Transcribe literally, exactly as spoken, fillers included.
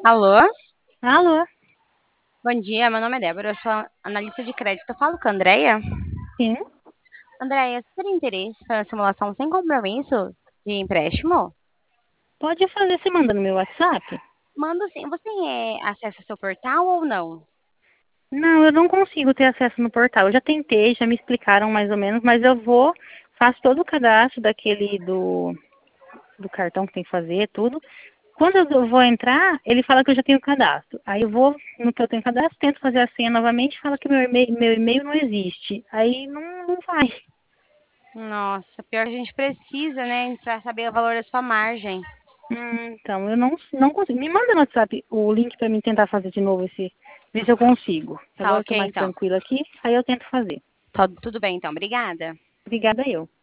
Alô? Alô? Bom dia, meu nome é Débora, eu sou analista de crédito. Eu falo com a Andrea. Sim. Andrea, você teria interesse para simulação sem compromisso de empréstimo? Pode fazer, você manda no meu WhatsApp? Mando sim. Você é, acessa seu portal ou não? Não, eu não consigo ter acesso no portal. Eu já tentei, já me explicaram mais ou menos, mas eu vou, faço todo o cadastro daquele do, do cartão que tem que fazer, tudo. Quando eu vou entrar, ele fala que eu já tenho cadastro. Aí eu vou no que eu tenho cadastro, tento fazer a senha novamente, fala que meu e-mail, meu e-mail não existe. Aí não, não vai. Nossa, pior que a gente precisa, né, para saber o valor da sua margem. Hum, então, eu não, não consigo. Me manda no WhatsApp o link para mim tentar fazer de novo esse, ver se eu consigo. Tá Agora eu ok, tô mais então. tranquila aqui, aí eu tento fazer. Tá tudo bem, então. Obrigada. Obrigada eu.